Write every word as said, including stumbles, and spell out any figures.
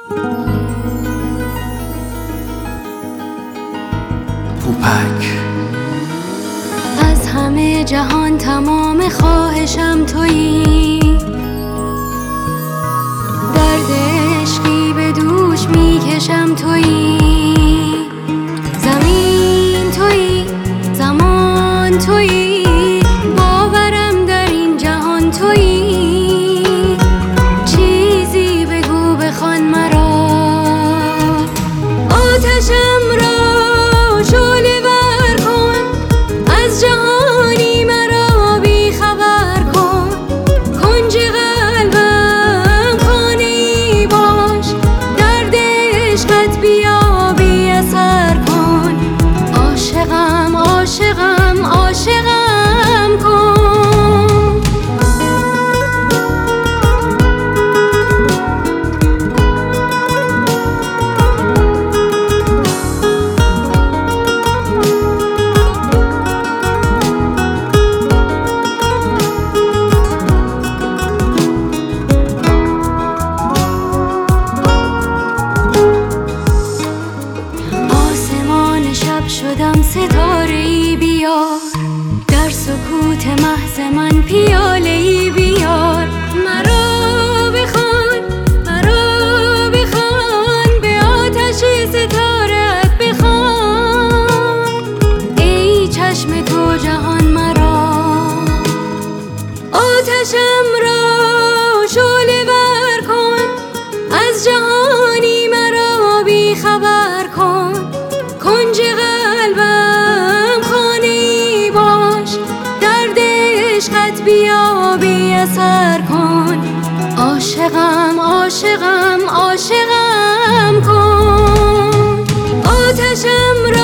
پوپک. از همه جهان تمام خواهشم تویی، درد عشقی به دوش میکشم تویی. زمین تویی، زمان تویی، باورم در این جهان تویی. چیزی بگو بخوان مرا، آتشم را شعله ور کن. از جهانی مرا بی خبر کن. کنج قلبم خانه ای باش، درد عشقت بیا بی اثر کن. عاشقم عاشقم عاشقم کن. شدم ستاره‌ای بیار، در سکوت محض من پیاله‌ای بیار. مرا بخوان، مرا بخوان، به آتش ستاره‌ات بخوان. ای چشم تو جهان مرا، آتشم را شعله ور کن. از جهانی مرا بی خبر کن. کنج قلبم خانه ای باش، درد عشقت بیا بی اثر کن. عاشقم عاشقم عاشقم کن. آتشم را